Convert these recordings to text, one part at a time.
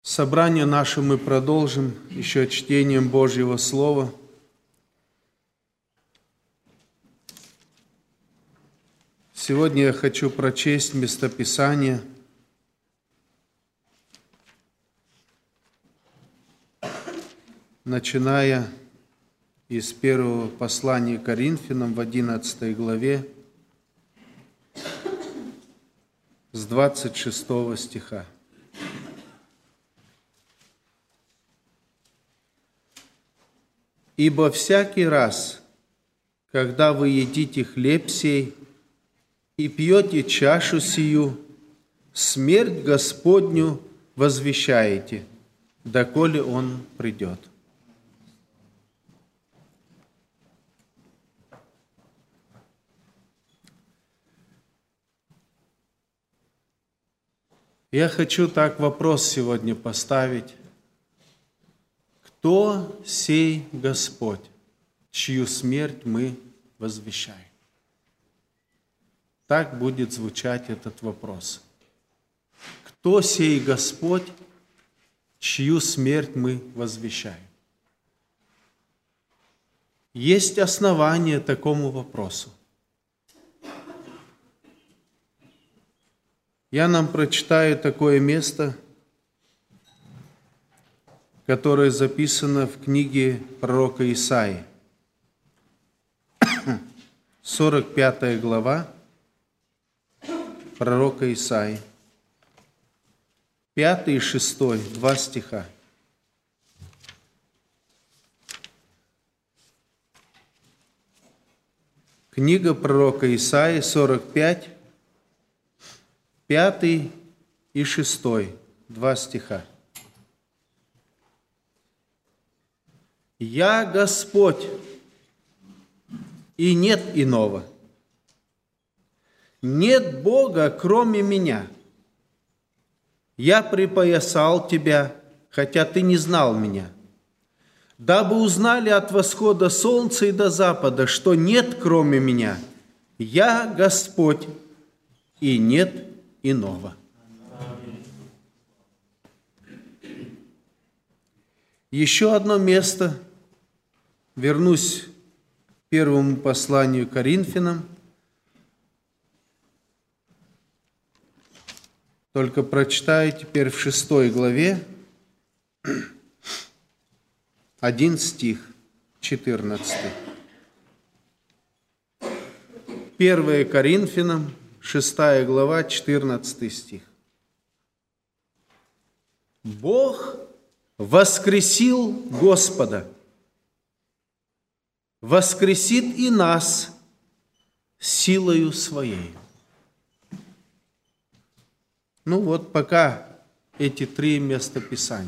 Собрание наше мы продолжим еще чтением Божьего Слова. Сегодня я хочу прочесть местописание, начиная из первого послания Коринфянам в 11 главе с 26 стиха. «Ибо всякий раз, когда вы едите хлеб сей и пьете чашу сию, смерть Господню возвещаете, доколе Он придет». Я хочу так вопрос сегодня поставить. Кто сей Господь, чью смерть мы возвещаем? Так будет звучать этот вопрос. Кто сей Господь, чью смерть мы возвещаем? Есть основания такому вопросу. Я нам прочитаю такое место, которое записано в книге пророка Исаии. 45 глава пророка Исаии. 5 и 6, 2 стиха. Книга пророка Исаии, 45, 5 и 6, 2 стиха. «Я Господь, и нет иного. Нет Бога, кроме Меня. Я припоясал тебя, хотя ты не знал Меня, дабы узнали от восхода солнца и до запада, что нет кроме Меня. Я Господь, и нет иного». Еще одно место. Вернусь к первому посланию Коринфянам. Только прочитаю теперь в 6 главе 1 стих, 14. 1 Коринфянам, 6 глава, 14 стих. «Бог воскресил Господа, воскресит и нас силою Своей». Ну вот пока эти три местописания.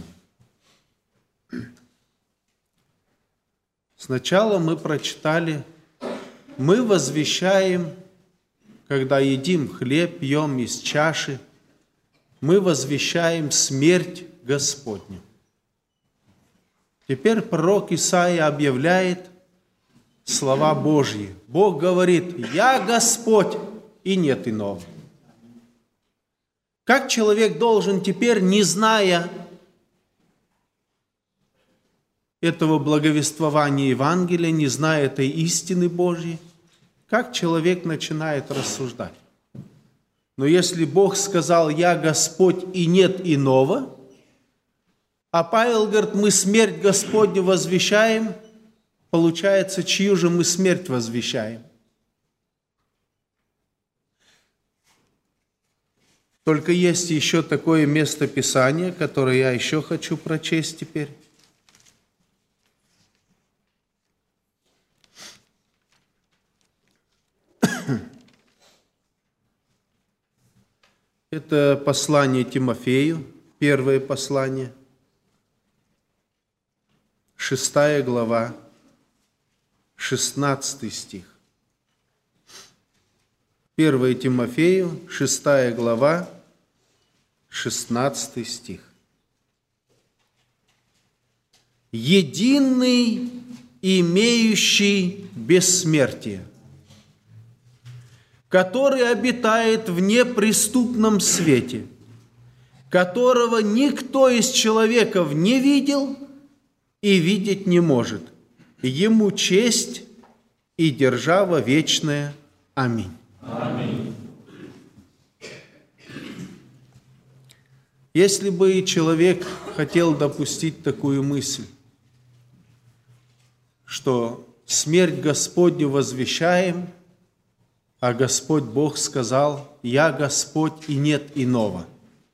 Сначала мы прочитали, мы возвещаем, когда едим хлеб, пьем из чаши, мы возвещаем смерть Господню. Теперь пророк Исаия объявляет слова Божьи. Бог говорит: «Я Господь, и нет иного». Как человек должен теперь, не зная этого благовествования Евангелия, не зная этой истины Божьей, как человек начинает рассуждать? Но если Бог сказал: «Я Господь, и нет иного», а Павел говорит: «Мы смерть Господню возвещаем», получается, чью же мы смерть возвещаем? Только есть еще такое местописание, которое я еще хочу прочесть теперь. Это послание Тимофею, первое послание, 6 глава, 16 стих. 1 Тимофею, 6 глава, 16 стих. «Единый, имеющий бессмертие, который обитает в неприступном свете, которого никто из человеков не видел и видеть не может. Ему честь и держава вечная. Аминь. Аминь. Если бы человек хотел допустить такую мысль, что смерть Господню возвещаем, а Господь Бог сказал: «Я Господь, и нет иного».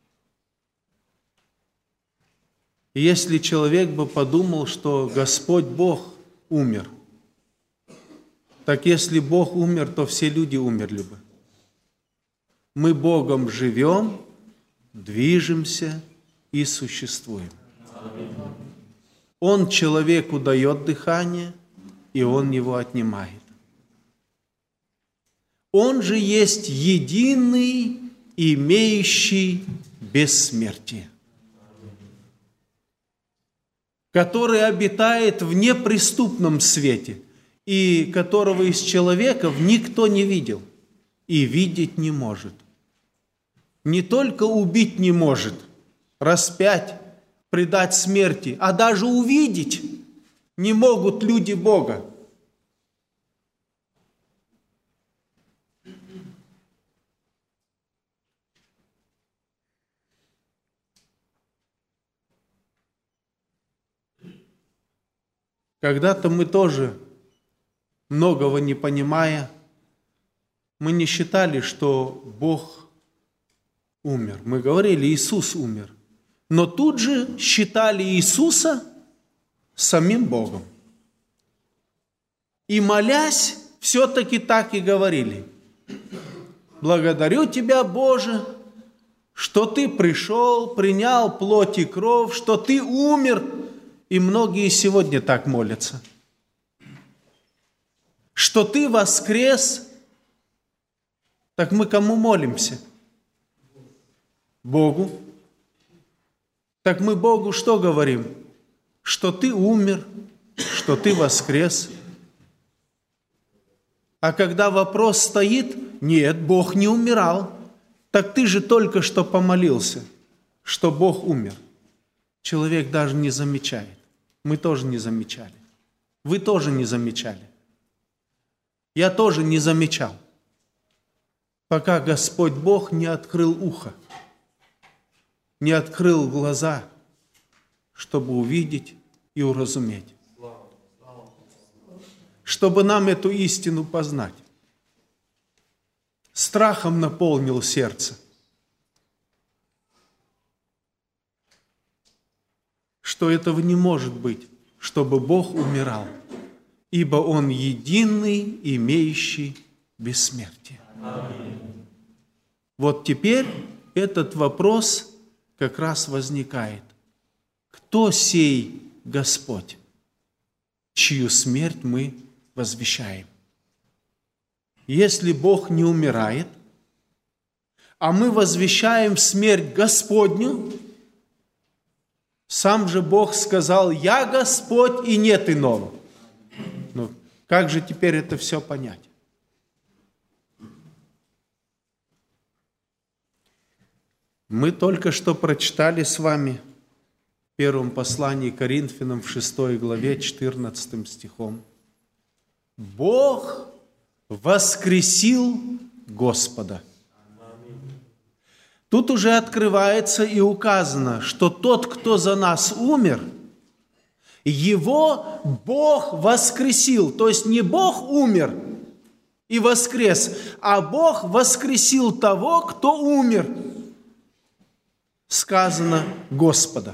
И если человек бы подумал, что Господь Бог умер, так если Бог умер, то все люди умерли бы. Мы Богом живем, движемся и существуем. Он человеку дает дыхание, и Он его отнимает. Он же есть единый, имеющий бессмертие, который обитает в неприступном свете, и которого из человеков никто не видел и видеть не может. Не только убить не может, распять, предать смерти, а даже увидеть не могут люди Бога. Когда-то мы тоже, многого не понимая, мы не считали, что Бог умер. Мы говорили: Иисус умер. Но тут же считали Иисуса самим Богом. И молясь, все-таки так и говорили: благодарю Тебя, Боже, что Ты пришел, принял плоть и кровь, что Ты умер. И многие сегодня так молятся. Что Ты воскрес. Так мы кому молимся? Богу. Так мы Богу что говорим? Что Ты умер, что Ты воскрес. А когда вопрос стоит: нет, Бог не умирал, так Ты же только что помолился, что Бог умер. Человек даже не замечает. Мы тоже не замечали. Вы тоже не замечали. Я тоже не замечал, пока Господь Бог не открыл ухо, не открыл глаза, чтобы увидеть и уразуметь, чтобы нам эту истину познать. Страхом наполнил сердце, что этого не может быть, чтобы Бог умирал, ибо Он единый, имеющий бессмертие. Вот теперь этот вопрос как раз возникает. Кто сей Господь, чью смерть мы возвещаем? Если Бог не умирает, а мы возвещаем смерть Господню, сам же Бог сказал: «Я Господь, и нет иного». Ну, как же теперь это все понять? Мы только что прочитали с вами в первом послании Коринфянам в 6 главе 14 стихом: «Бог воскресил Господа». Тут уже открывается и указано, что тот, кто за нас умер, его Бог воскресил. То есть не Бог умер и воскрес, а Бог воскресил того, кто умер. Сказано Господа.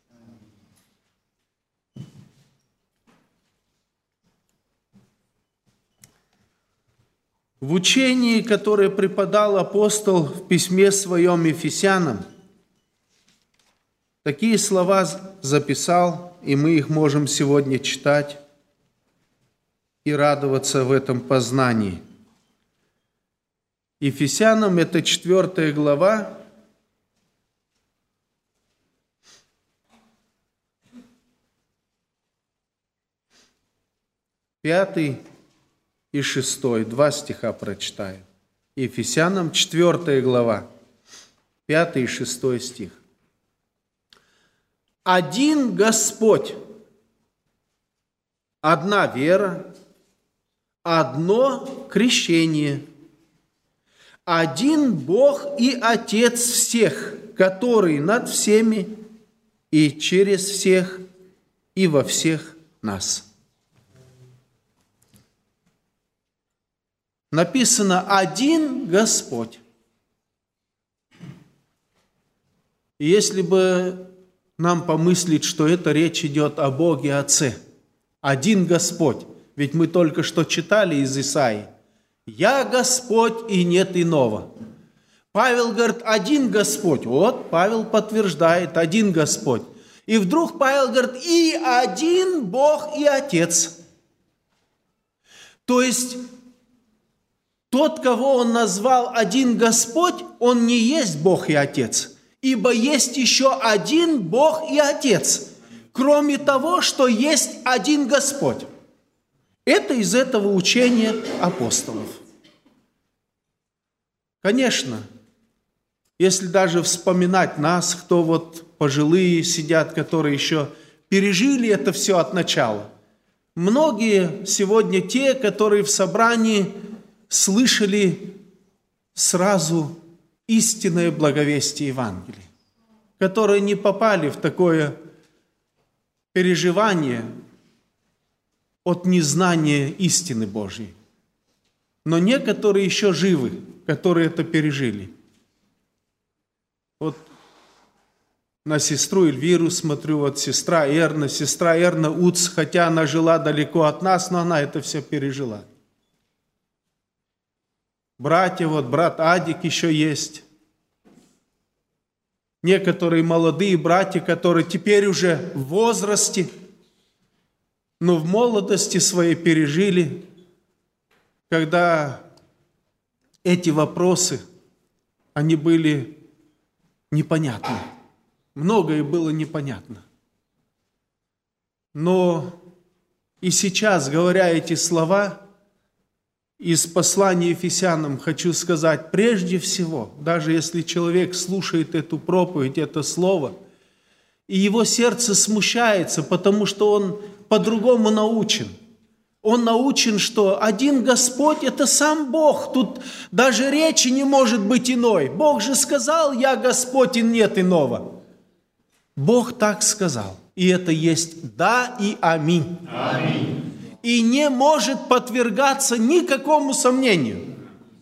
В учении, которое преподал апостол в письме своем Ефесянам, такие слова записал, и мы их можем сегодня читать и радоваться в этом познании. Ефесянам, это 4 глава, 5 и 6, 2 стиха прочитаю. Ефесянам 4 глава, 5 и 6 стих. один Господь, одна вера, одно крещение, один Бог и Отец всех, который над всеми и через всех и во всех нас. Написано «один Господь». И если бы нам помыслить, что это речь идет о Боге Отце, один Господь, ведь мы только что читали из Исаии, «Я Господь, и нет иного». Павел говорит, один Господь. Вот, Павел подтверждает, один Господь. И вдруг Павел говорит, и один Бог и Отец. То есть, тот, кого он назвал один Господь, он не есть Бог и Отец. Ибо есть еще один Бог и Отец, кроме того, что есть один Господь. Это из этого учения апостолов. Конечно, если даже вспоминать нас, кто вот пожилые сидят, которые еще пережили это все от начала. Многие сегодня те, которые в собрании слышали сразу истинное благовестие Евангелия, которые не попали в такое переживание от незнания истины Божьей. Но некоторые еще живы, которые это пережили. Вот на сестру Эльвиру смотрю, вот сестра Эрна Уц, хотя она жила далеко от нас, но она это все пережила. Братья, вот брат Адик еще есть. Некоторые молодые братья, которые теперь уже в возрасте, но в молодости своей пережили, когда эти вопросы, они были непонятны. Многое было непонятно. Но и сейчас, говоря эти слова, из послания Ефесянам хочу сказать, прежде всего, даже если человек слушает эту проповедь, это слово, и его сердце смущается, потому что он по-другому научен. Он научен, что один Господь – это сам Бог. Тут даже речи не может быть иной. Бог же сказал, «Я Господь, и нет иного». Бог так сказал. И это есть «да» и «аминь». Аминь. И не может подвергаться никакому сомнению.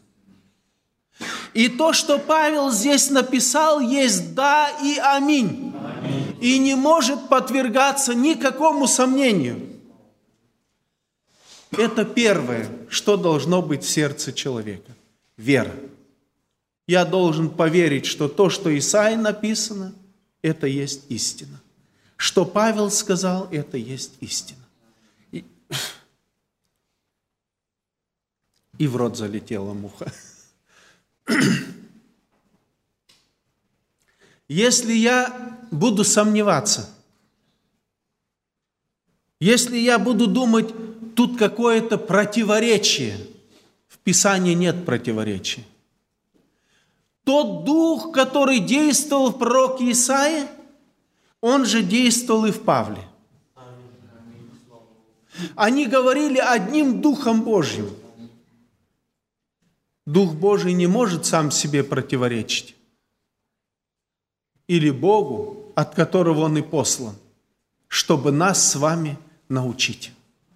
И то, что Павел здесь написал, есть «да» и «аминь». Аминь. И не может подвергаться никакому сомнению. Это первое, что должно быть в сердце человека. Вера. Я должен поверить, что то, что Исаии написано, это есть истина. Что Павел сказал, это есть истина. И в рот залетела муха. Если я буду сомневаться, если я буду думать, тут какое-то противоречие, в Писании нет противоречия. Тот дух, который действовал в пророке Исаии, он же действовал и в Павле. Они говорили одним Духом Божьим. Дух Божий не может сам себе противоречить. Или Богу, от которого Он и послан, чтобы нас с вами научить.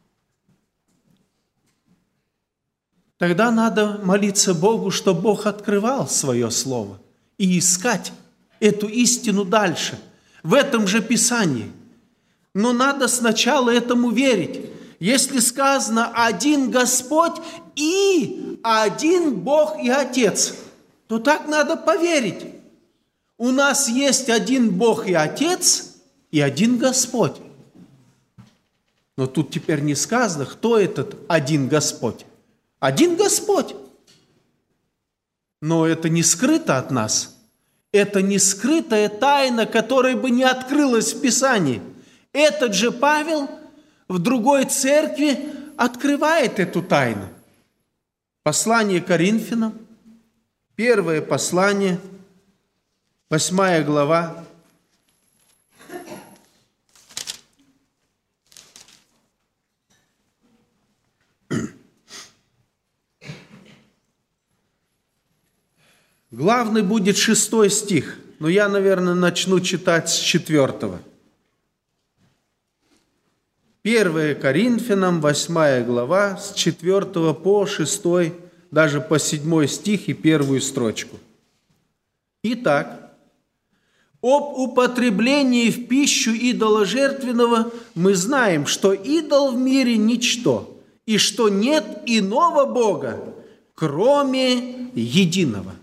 Тогда надо молиться Богу, чтобы Бог открывал свое Слово и искать эту истину дальше, в этом же Писании. Но надо сначала этому верить. Если сказано «один Господь и один Бог и Отец», то так надо поверить. У нас есть один Бог и Отец и один Господь. Но тут теперь не сказано, кто этот один Господь. Один Господь. Но это не скрыто от нас. Это не скрытая тайна, которая бы не открылась в Писании. Этот же Павел в другой церкви открывает эту тайну. Послание Коринфянам, первое послание, 8 глава, Главный будет 6 стих, но я, наверное, начну читать с 4. 1 Коринфянам, 8 глава, с 4 по 6, даже по 7 стих и 1 строчку. Итак, об употреблении в пищу идоложертвенного мы знаем, что идол в мире ничто, и что нет иного Бога, кроме единого.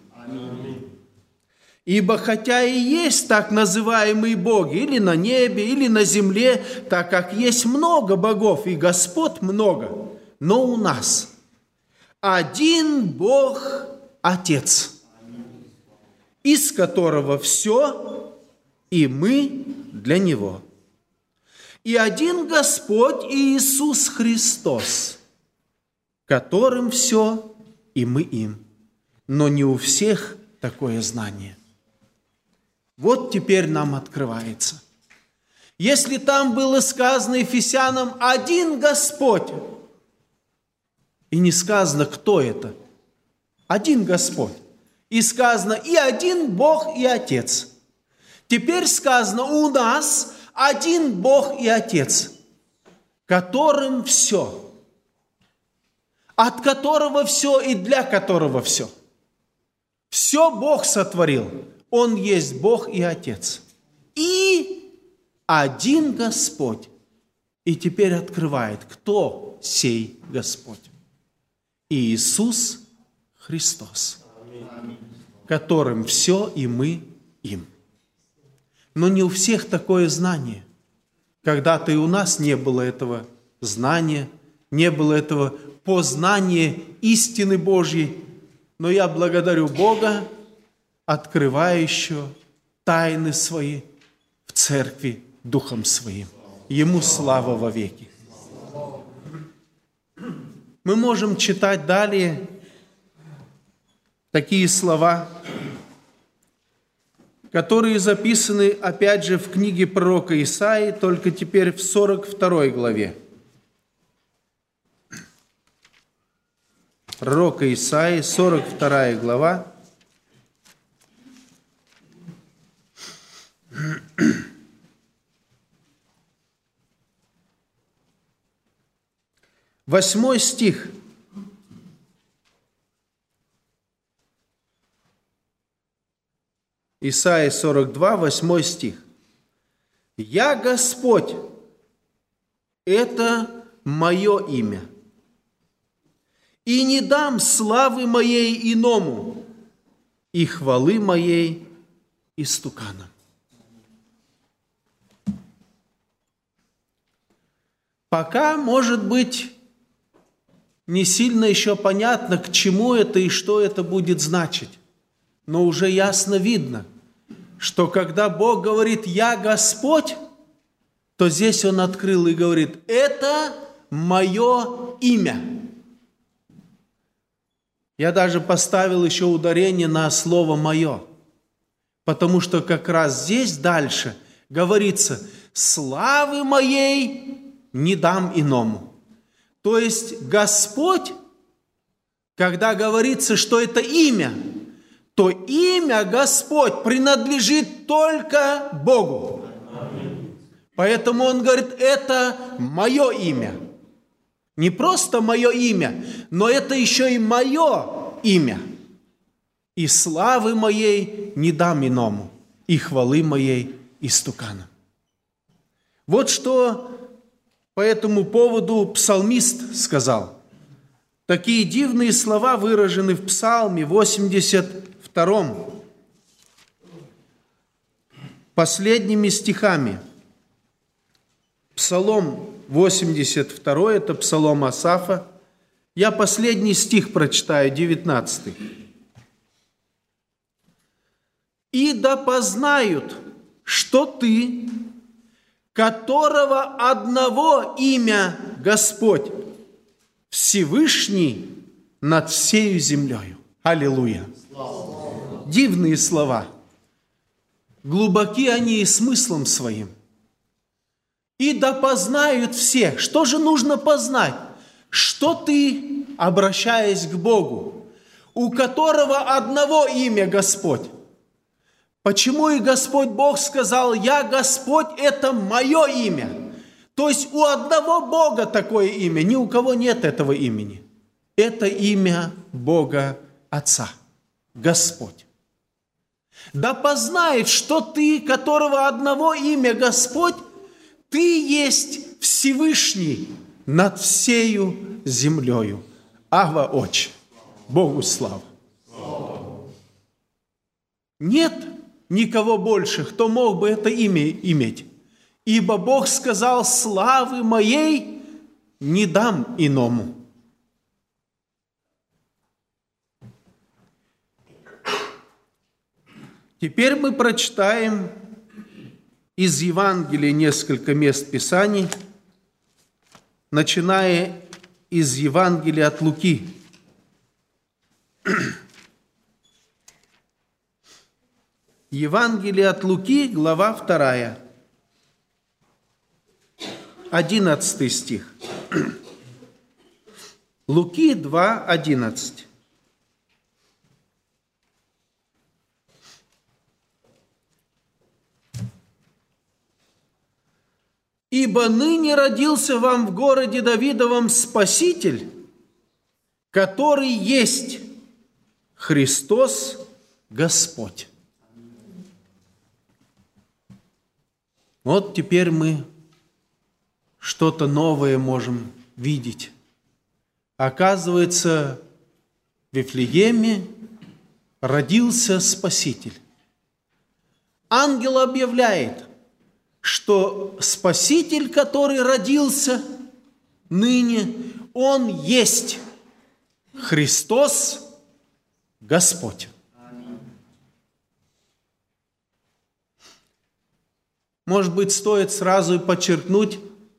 Ибо хотя и есть так называемые боги, или на небе, или на земле, так как есть много богов, и Господ много, но у нас один Бог Отец, из которого все, и мы для Него. И один Господь Иисус Христос, которым все, и мы им. Но не у всех такое знание. Вот теперь нам открывается. Если там было сказано Ефесянам «один Господь», и не сказано, кто это, один Господь, и сказано и один Бог и Отец. Теперь сказано у нас один Бог и Отец, которым все, от которого все и для которого все. Все Бог сотворил. Он есть Бог и Отец. И один Господь. И теперь открывает, кто сей Господь. Иисус Христос, которым все, и мы им. Но не у всех такое знание. Когда-то и у нас не было этого знания, не было этого познания истины Божьей. Но я благодарю Бога, открывающего тайны свои в церкви Духом Своим. Ему слава во веки. Мы можем читать далее такие слова, которые записаны, опять же, в книге пророка Исаии, только теперь в 42 главе. Пророка Исаии, 42 глава. Восьмой стих. Исаия 42, 8 стих. «Я Господь, это мое имя, и не дам славы моей иному, и хвалы моей истуканам». Пока, может быть, не сильно еще понятно, к чему это и что это будет значить. Но уже ясно видно, что когда Бог говорит «Я Господь», то здесь Он открыл и говорит «Это мое имя». Я даже поставил еще ударение на слово «мое», потому что как раз здесь дальше говорится «Славы моей не дам иному». То есть Господь, когда говорится, что это имя, то имя Господь принадлежит только Богу. Поэтому Он говорит, это мое имя. Не просто мое имя, но это еще и мое имя. И славы моей не дам иному, и хвалы моей истуканам. Вот что по этому поводу псалмист сказал. Такие дивные слова выражены в Псалме 82, последними стихами. Псалом 82, это псалом Асафа. Я последний стих прочитаю, 19. «И да познают, что ты, которого одного имя Господь, Всевышний над всею землею». Аллилуйя! Дивные слова. Глубоки они и смыслом своим. «И да познают все». Что же нужно познать? Что ты, обращаясь к Богу, у которого одного имя Господь. Почему и Господь Бог сказал: «Я Господь, это мое имя». То есть у одного Бога такое имя, ни у кого нет этого имени. Это имя Бога Отца, Господь. Да познает, что ты, которого одного имя Господь, ты есть Всевышний над всею землею. Ава Отче, Богу слава. Нет никого больше, кто мог бы это имя иметь. Ибо Бог сказал: славы моей не дам иному. Теперь мы прочитаем из Евангелия несколько мест Писаний, начиная из Евангелия от Луки. Евангелие от Луки, глава 2, 11 стих. Луки 2, 11. «Ибо ныне родился вам в городе Давидовом Спаситель, который есть Христос Господь». Вот теперь мы что-то новое можем видеть. Оказывается, в Вифлееме родился Спаситель. Ангел объявляет, что Спаситель, который родился ныне, Он есть Христос Господь. Может быть, стоит сразу подчеркнуть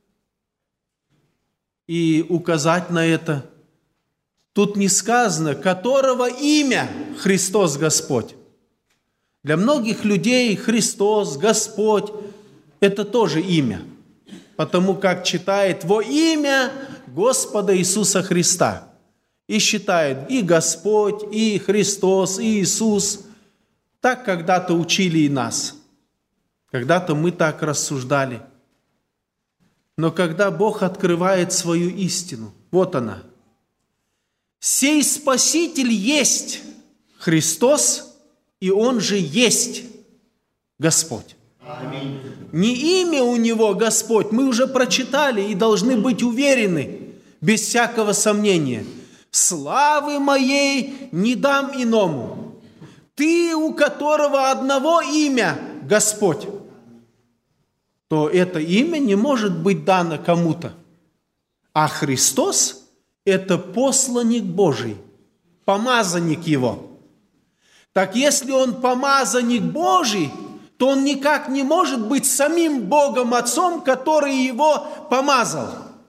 и указать на это. Тут не сказано, которого имя Христос Господь. Для многих людей Христос, Господь – это тоже имя, потому как читает во имя Господа Иисуса Христа. И считает и Господь, и Христос, и Иисус. Так когда-то учили и нас. Когда-то мы так рассуждали. Но когда Бог открывает свою истину, вот она. Сей Спаситель есть Христос, и Он же есть Господь. Аминь. Не имя у Него Господь, мы уже прочитали и должны быть уверены, без всякого сомнения. Славы моей не дам иному. Ты, у которого одного имя Господь, то это имя не может быть дано кому-то. А Христос – это посланник Божий, помазанник Его. Так если Он помазанник Божий, то Он никак не может быть самим Богом Отцом, который Его помазал.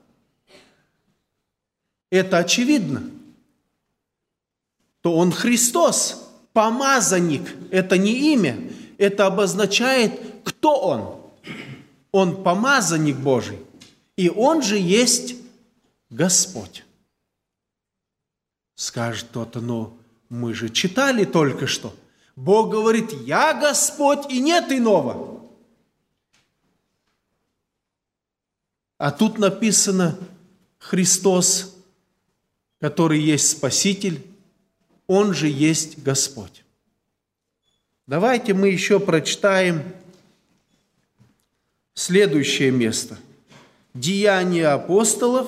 Это очевидно. То Он Христос, помазанник. Это не имя, это обозначает, кто Он. Он помазанник Божий, и Он же есть Господь. Скажет кто-то: но мы же читали только что. Бог говорит: «Я Господь, и нет иного». А тут написано: Христос, который есть Спаситель, Он же есть Господь. Давайте мы еще прочитаем следующее место. Деяния апостолов,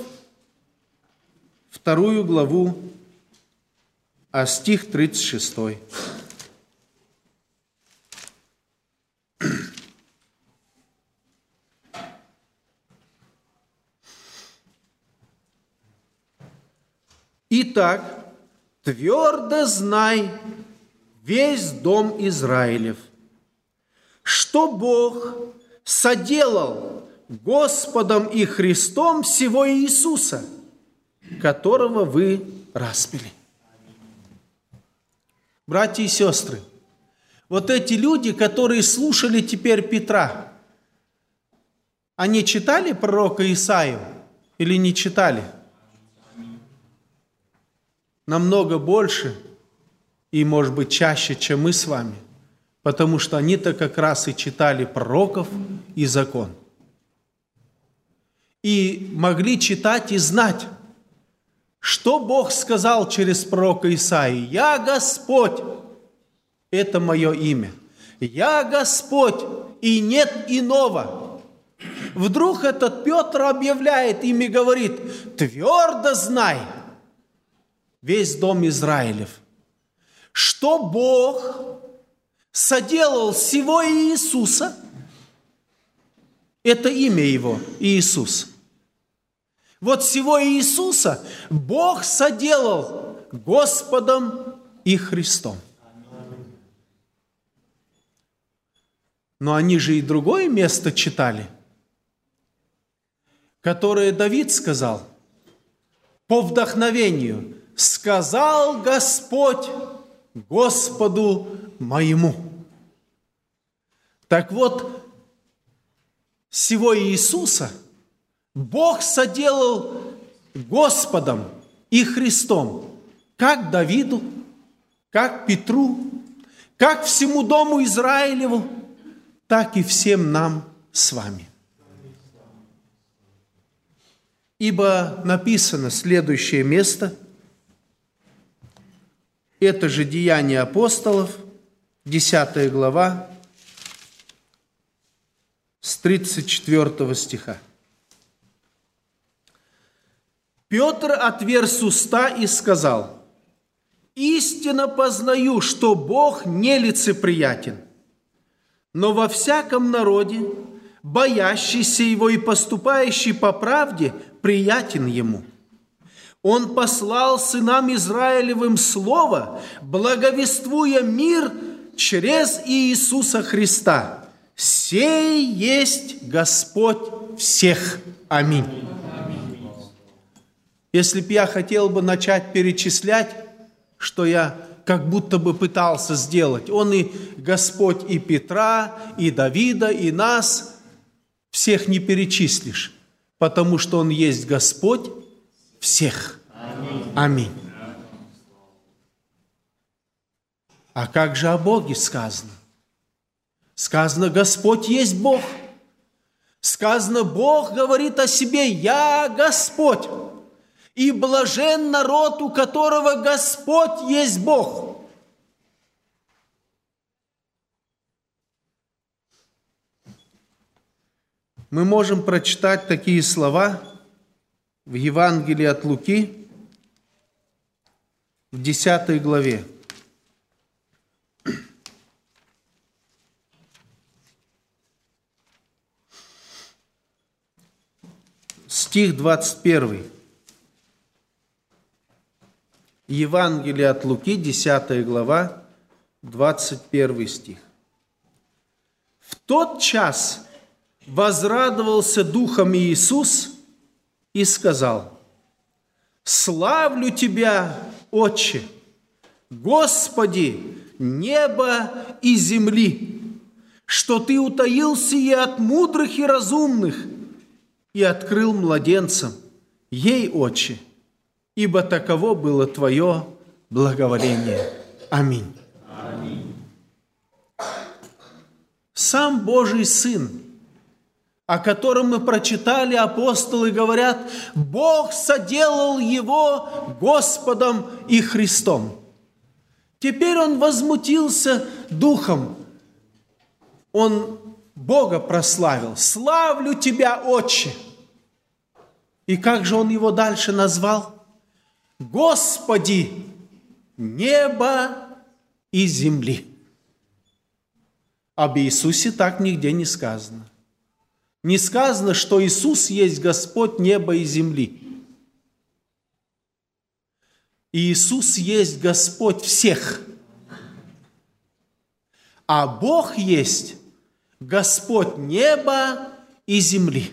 2 главу, а стих 36. Итак, твердо знай, весь дом Израилев, что Бог соделал Господом и Христом сего Иисуса, которого вы распяли. Братья и сестры, вот эти люди, которые слушали теперь Петра, они читали пророка Исаию или не читали? Намного больше И, может быть, чаще, чем мы с вами, потому что они-то как раз и читали пророков и закон. И могли читать и знать, что Бог сказал через пророка Исаии. «Я Господь, это мое имя. Я Господь, и нет иного». Вдруг этот Петр объявляет им и говорит: «Твердо знай, весь дом Израилев, что Бог соделал сего Иисуса». Это имя его, Иисус. Вот сего Иисуса Бог соделал Господом и Христом. Но они же и другое место читали, которое Давид сказал по вдохновению: «Сказал Господь Господу моему». Так вот, сего Иисуса Бог соделал Господом и Христом, как Давиду, как Петру, как всему дому Израилеву, так и всем нам с вами. Ибо написано следующее место, это же Деяния апостолов, 10 глава, с 34 стиха. «Петр отверз уста и сказал: истинно познаю, что Бог нелицеприятен, но во всяком народе, боящийся Его и поступающий по правде, приятен Ему. Он послал сынам Израилевым слово, благовествуя мир через Иисуса Христа. Сей есть Господь всех. Аминь». Если бы я хотел бы начать перечислять, что я как будто бы пытался сделать, Он и Господь и Петра, и Давида, и нас, всех не перечислишь, потому что Он есть Господь всех. Аминь. А как же о Боге сказано? Сказано, Господь есть Бог. Сказано, Бог говорит о себе: «Я Господь». И блажен народ, у которого Господь есть Бог. Мы можем прочитать такие слова в Евангелии от Луки, в 10 главе. Стих 21. Евангелие от Луки, 10 глава, 21 стих. «В тот час возрадовался духом Иисус и сказал: славлю Тебя, Отче, Господи, неба и земли, что Ты утаил сие от мудрых и разумных и открыл младенцам. Ей, Отче, ибо таково было Твое благоволение». Аминь. Аминь. Сам Божий Сын, о котором мы прочитали, апостолы говорят: Бог соделал Его Господом и Христом. Теперь Он возмутился духом. Он Бога прославил. «Славлю Тебя, Отче». И как же Он Его дальше назвал? «Господи, неба и земли». Об Иисусе так нигде не сказано. Не сказано, что Иисус есть Господь неба и земли. Иисус есть Господь всех. А Бог есть Господь неба и земли.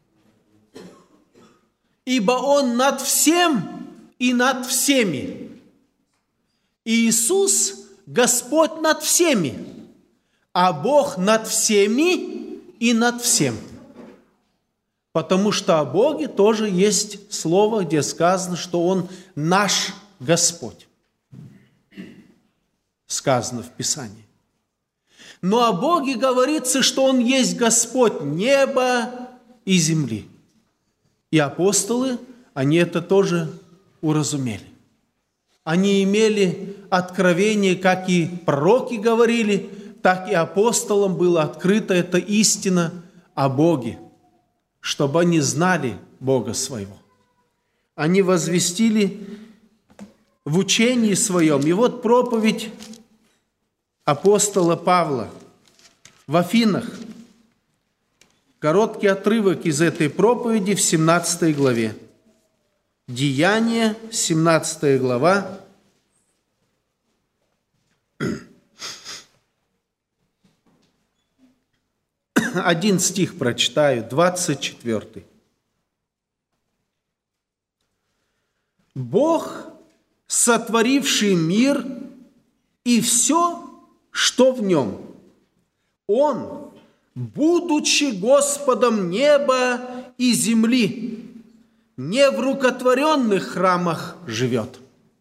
Ибо Он над всем и над всеми. Иисус Господь над всеми, а Бог над всеми и над всем. Потому что о Боге тоже есть слово, где сказано, что Он наш Господь. сказано в Писании. Но о Боге говорится, что Он есть Господь неба и земли. И апостолы, они это тоже уразумели. Они имели откровение, как и пророки говорили, так и апостолам была открыта эта истина о Боге, чтобы они знали Бога своего. Они возвестили в учении своем. И вот проповедь апостола Павла в Афинах. Короткий отрывок из этой проповеди в 17 главе. Деяния, 17 глава. Один стих прочитаю, 24. «Бог, сотворивший мир и все, что в нем, Он, будучи Господом неба и земли, не в рукотворенных храмах живет».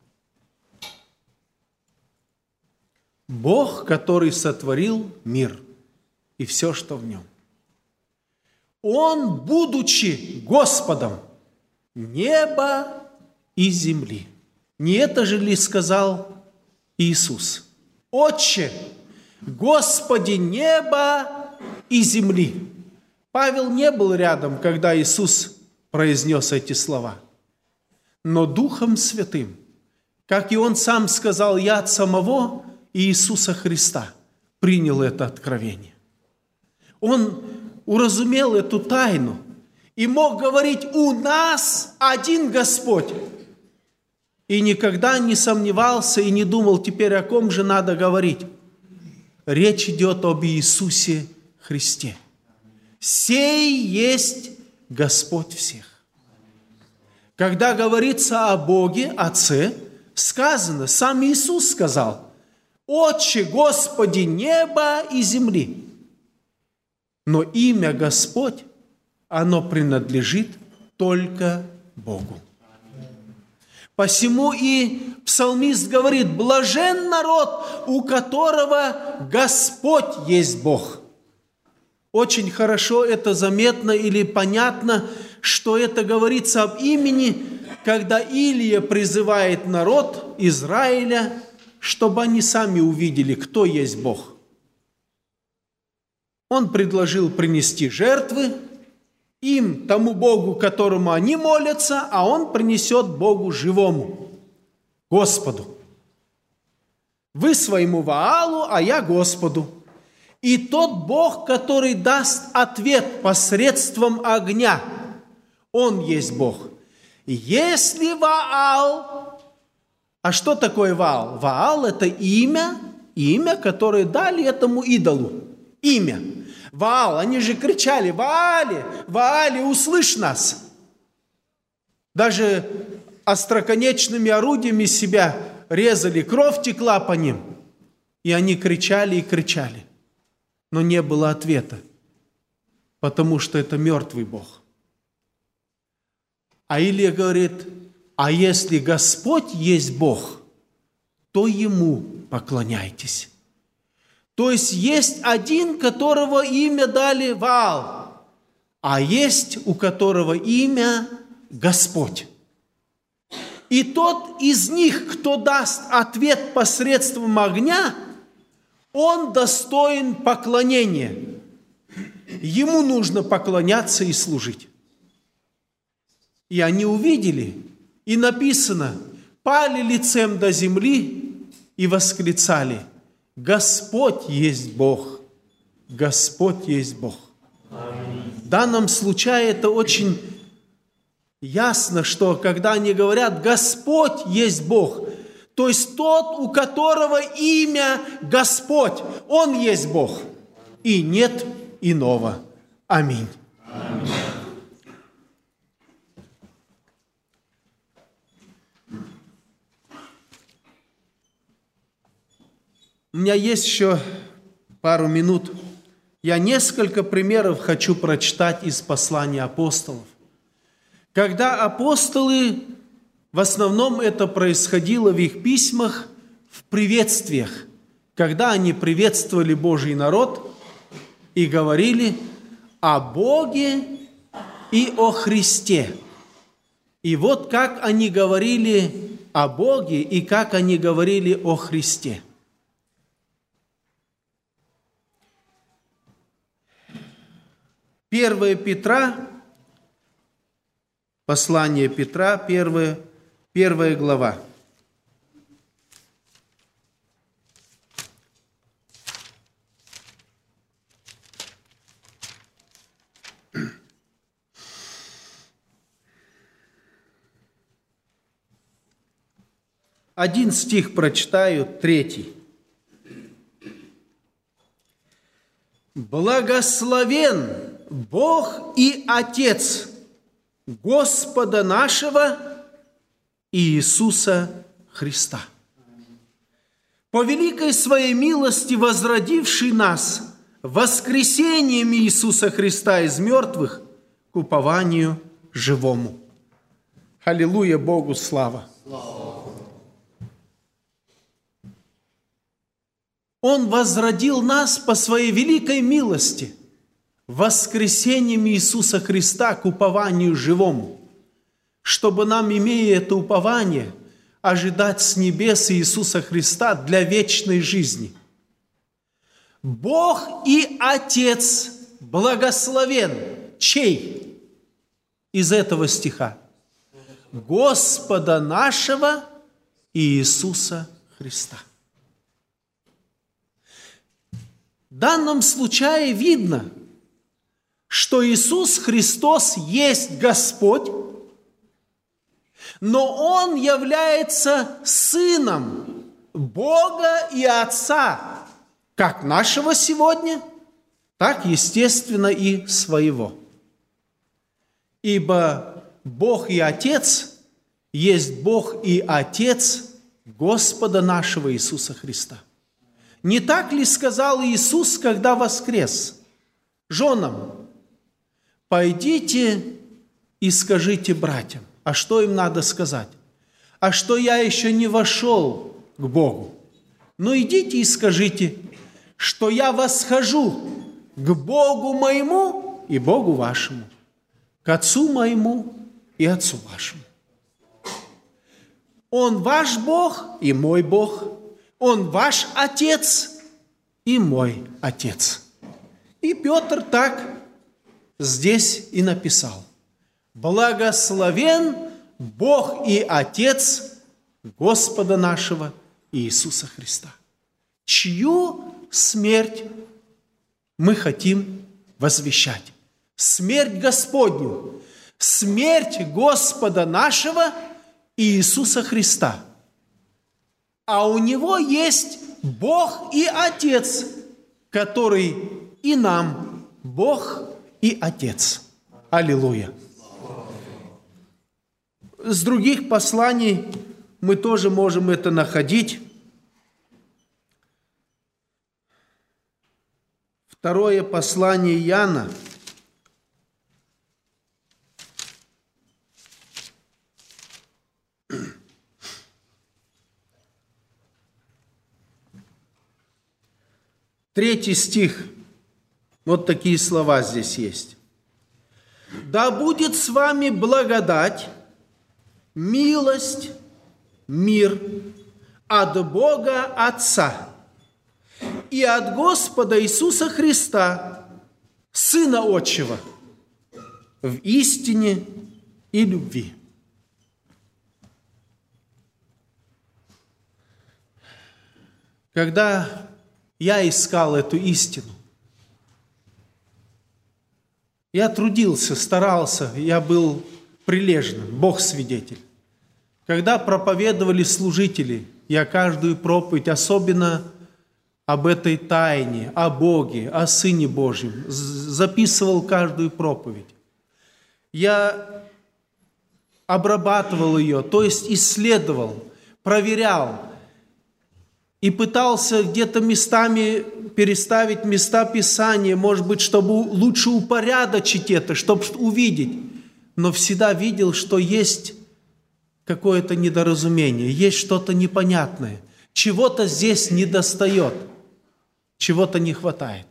Бог, который сотворил мир и все, что в нем. Он, будучи Господом неба и земли. Не это же ли сказал Иисус? «Отче, Господи неба и земли». Павел не был рядом, когда Иисус произнес эти слова. Но Духом Святым, как и Он сам сказал, я от самого Иисуса Христа принял это откровение. Он уразумел эту тайну и мог говорить: у нас один Господь. И никогда не сомневался и не думал, теперь о ком же надо говорить. Речь идет об Иисусе Христе. Сей есть Господь всех. Когда говорится о Боге, Отце, сказано, сам Иисус сказал: «Отче, Господи неба и земли». Но имя Господь, оно принадлежит только Богу. Посему и псалмист говорит: «Блажен народ, у которого Господь есть Бог». Очень хорошо это заметно или понятно, что это говорится об имени, когда Илия призывает народ Израиля, чтобы они сами увидели, кто есть Бог. Он предложил принести жертвы им, тому Богу, которому они молятся, а он принесет Богу живому, Господу. Вы своему Ваалу, а я Господу. И тот Бог, который даст ответ посредством огня, Он есть Бог. Если Ваал... А что такое Ваал? Ваал – это имя, которое дали этому идолу. Имя. Ваал, они же кричали: «Ваале, Ваале, услышь нас!» Даже остроконечными орудиями себя резали, кровь текла по ним. И они кричали и кричали. Но не было ответа, потому что это мертвый Бог. А Илия говорит: а если Господь есть Бог, то Ему поклоняйтесь. То есть один, которого имя дали Ваал, а есть у которого имя Господь. И тот из них, кто даст ответ посредством огня, он достоин поклонения. Ему нужно поклоняться и служить. И они увидели, и написано: пали лицем до земли и восклицали: Господь есть Бог, Господь есть Бог. В данном случае это очень ясно, что когда они говорят «Господь есть Бог», то есть тот, у которого имя Господь, Он есть Бог, и нет иного. Аминь. У меня есть еще пару минут. Я несколько примеров хочу прочитать из послания апостолов. Когда апостолы, в основном это происходило в их письмах, в приветствиях, когда они приветствовали Божий народ и говорили о Боге и о Христе. И вот как они говорили о Боге и как они говорили о Христе. Первое Петра, послание Петра, первая глава. Один стих прочитаю, 3. «Благословен Бог и Отец Господа нашего Иисуса Христа, по великой своей милости возродивший нас воскресением Иисуса Христа из мертвых к упованию живому». Аллилуйя, Богу слава! Он возродил нас по своей великой милости воскресением Иисуса Христа к упованию живому, чтобы нам, имея это упование, ожидать с небес Иисуса Христа для вечной жизни. Бог и Отец благословен. Чей? Из этого стиха. Господа нашего Иисуса Христа. В данном случае видно, что Иисус Христос есть Господь, но Он является Сыном Бога и Отца, как нашего сегодня, так, естественно, и своего. Ибо Бог и Отец есть Бог и Отец Господа нашего Иисуса Христа. Не так ли сказал Иисус, когда воскрес? Женам: пойдите и скажите братьям. А что им надо сказать? А что я еще не вошел к Богу. Но идите и скажите, что я восхожу к Богу моему и Богу вашему, к Отцу моему и Отцу вашему. Он ваш Бог и мой Бог. Он ваш Отец и мой Отец. И Петр так здесь и написал: благословен Бог и Отец Господа нашего Иисуса Христа, чью смерть мы хотим возвещать. Смерть Господню, смерть Господа нашего Иисуса Христа. А у Него есть Бог и Отец, который и нам Бог и Отец. Аллилуйя! С других посланий мы тоже можем это находить. Второе послание Иоанна, 3 стих, вот такие слова здесь есть. «Да будет с вами благодать, милость, мир от Бога Отца и от Господа Иисуса Христа, Сына Отчего, в истине и любви». Когда я искал эту истину, я трудился, старался, я был прилежным, Бог свидетель. Когда проповедовали служители, я каждую проповедь, особенно об этой тайне, о Боге, о Сыне Божьем, записывал каждую проповедь. Я обрабатывал ее, то есть исследовал, проверял и пытался где-то местами переставить места Писания, может быть, чтобы лучше упорядочить это, чтобы увидеть. Но всегда видел, что есть какое-то недоразумение, есть что-то непонятное. чего-то здесь недостает, чего-то не хватает.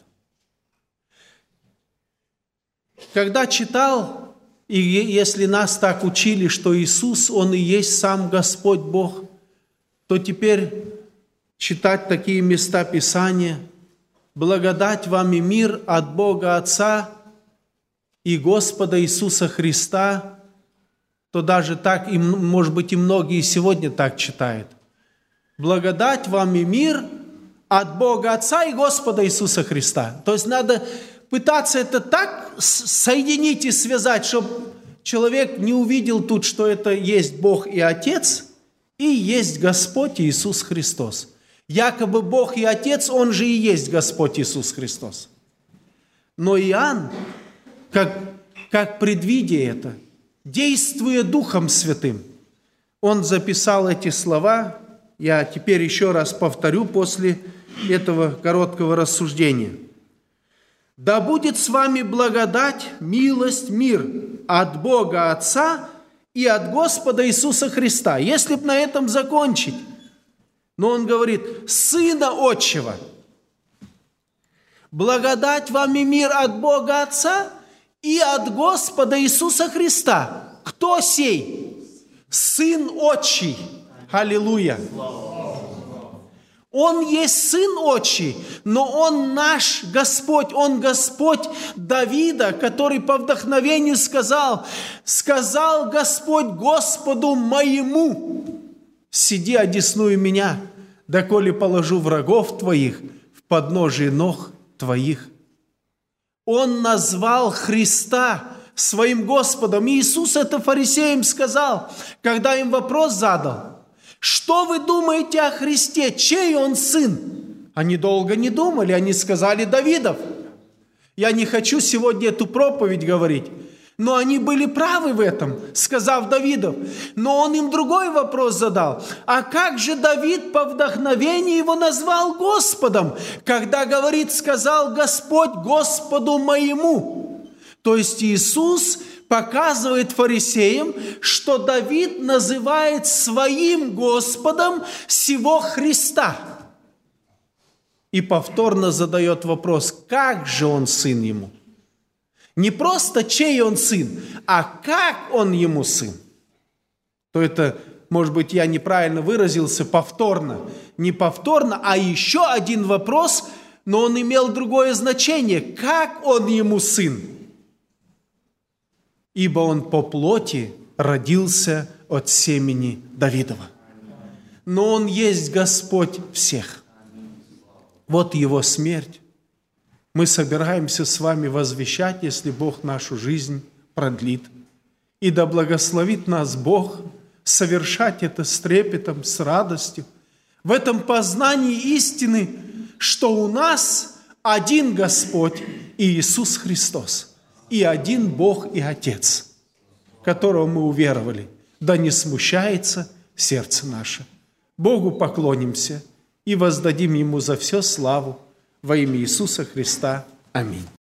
Когда читал, и если нас так учили, что Иисус, Он и есть сам Господь Бог, то теперь читать такие места Писания: «Благодать вам и мир от Бога Отца и Господа Иисуса Христа», то даже так, и, может быть, и многие сегодня так читают. «Благодать вам и мир от Бога Отца и Господа Иисуса Христа». То есть надо пытаться это так соединить и связать, чтобы человек не увидел тут, что это есть Бог и Отец, и есть Господь Иисус Христос. Якобы Бог и Отец, Он же и есть Господь Иисус Христос. Но Иоанн, как предвидя это, действуя Духом Святым, он записал эти слова. Я теперь еще раз повторю после этого короткого рассуждения. «Да будет с вами благодать, милость, мир от Бога Отца и от Господа Иисуса Христа». Если бы на этом закончить, но он говорит: «Сына Отчего, благодать вам и мир от Бога Отца и от Господа Иисуса Христа». Кто сей? Сын Отчий. Аллилуйя. Он есть Сын Отчий, но Он наш Господь, Он Господь Давида, который по вдохновению сказал Господь Господу моему: «Сиди одесную меня, доколе положу врагов твоих в подножие ног твоих». Он назвал Христа своим Господом. И Иисус это фарисеям сказал, когда им вопрос задал: «Что вы думаете о Христе? Чей Он сын?» Они долго не думали, они сказали: «Давидов». Я не хочу сегодня эту проповедь говорить, но они были правы в этом, сказав Давидов. Но он им другой вопрос задал: а как же Давид по вдохновению его назвал Господом, когда говорит: «Сказал Господь Господу моему»? То есть Иисус показывает фарисеям, что Давид называет своим Господом сего Христа. И повторно задает вопрос: как же Он сын ему? Не просто чей Он сын, а как Он ему сын? То это, может быть, я неправильно выразился, повторно. Не повторно, а еще один вопрос, но он имел другое значение. Как Он ему сын? Ибо Он по плоти родился от семени Давидова. Но Он есть Господь всех. Вот Его смерть. Мы собираемся с вами возвещать, если Бог нашу жизнь продлит. И да благословит нас Бог совершать это с трепетом, с радостью, в этом познании истины, что у нас один Господь Иисус Христос и один Бог и Отец, которого мы уверовали. Да не смущается сердце наше. Богу поклонимся и воздадим Ему за все славу во имя Иисуса Христа. Аминь.